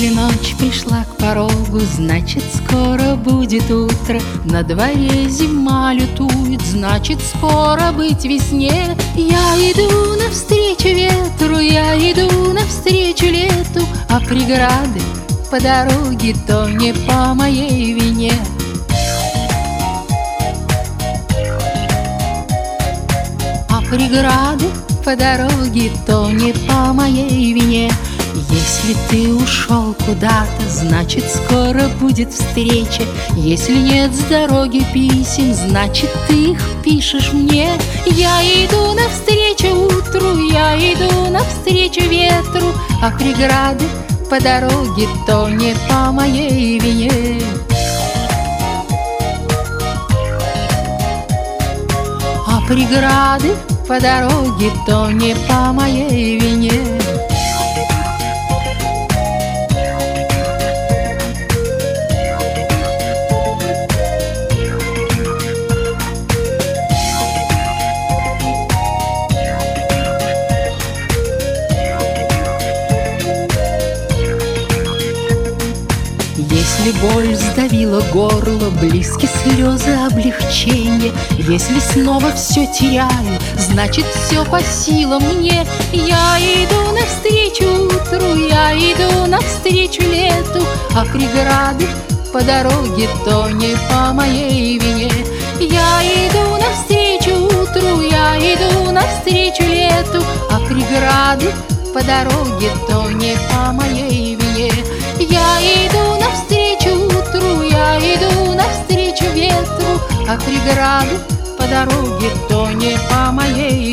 Если ночь пришла к порогу, значит, скоро будет утро. На дворе зима лютует, значит, скоро быть весне. Я иду навстречу ветру, я иду навстречу лету, а преграды по дороге то не по моей вине. А преграды по дороге то не по моей вине. Если ты ушел куда-то, значит, скоро будет встреча. Если нет с дороги писем, значит, ты их пишешь мне. Я иду навстречу утру, я иду навстречу ветру, а преграды по дороге то не по моей вине. А преграды по дороге то не по моей вине. Если боль сдавила горло, близки слезы облегчения. Если снова все теряю, значит, все по силам мне. Я иду навстречу утру, я иду навстречу лету, а преграды по дороге то не по моей вине. Я иду навстречу утру, я иду навстречу лету, а преграды по дороге то не по моей вине. Я иду навстречу утру, я иду навстречу ветру, а преграды по дороге то не по моей